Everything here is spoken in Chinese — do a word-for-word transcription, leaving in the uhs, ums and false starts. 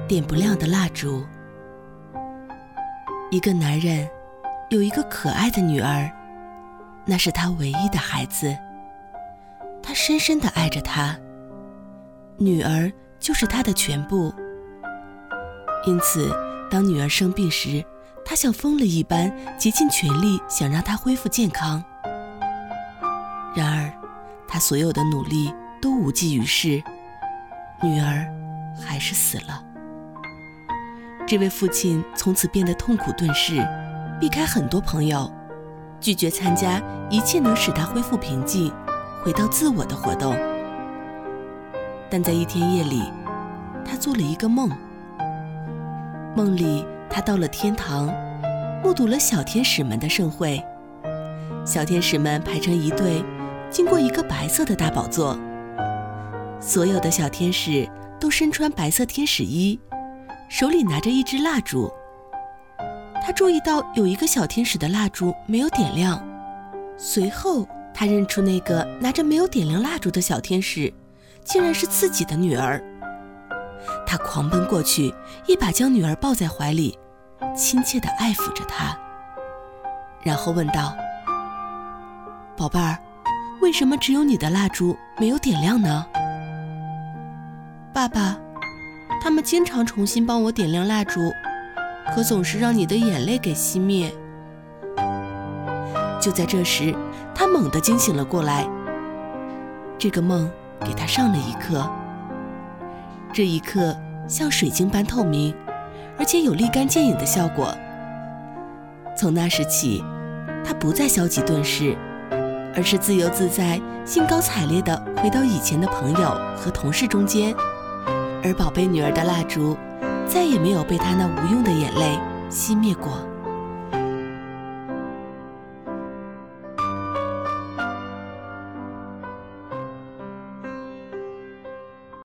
点不亮的蜡烛。一个男人有一个可爱的女儿，那是他唯一的孩子，他深深地爱着她，女儿就是他的全部。因此当女儿生病时，他像疯了一般竭尽全力想让她恢复健康。然而他所有的努力都无济于事，女儿还是死了。这位父亲从此变得痛苦顿世，避开很多朋友，拒绝参加一切能使他恢复平静回到自我的活动。但在一天夜里，他做了一个梦，梦里他到了天堂，目睹了小天使们的盛会。小天使们排成一队，经过一个白色的大宝座，所有的小天使都身穿白色天使衣，手里拿着一支蜡烛。他注意到有一个小天使的蜡烛没有点亮，随后他认出那个拿着没有点亮蜡烛的小天使竟然是自己的女儿。他狂奔过去，一把将女儿抱在怀里，亲切地爱抚着她，然后问道：宝贝儿，为什么只有你的蜡烛没有点亮呢？爸爸，他们经常重新帮我点亮蜡烛，可总是让你的眼泪给熄灭。就在这时，他猛地惊醒了过来，这个梦给他上了一课。这一刻像水晶般透明，而且有立竿见影的效果。从那时起，他不再消极顿世，而是自由自在、兴高采烈地回到以前的朋友和同事中间，而宝贝女儿的蜡烛再也没有被他那无用的眼泪熄灭过。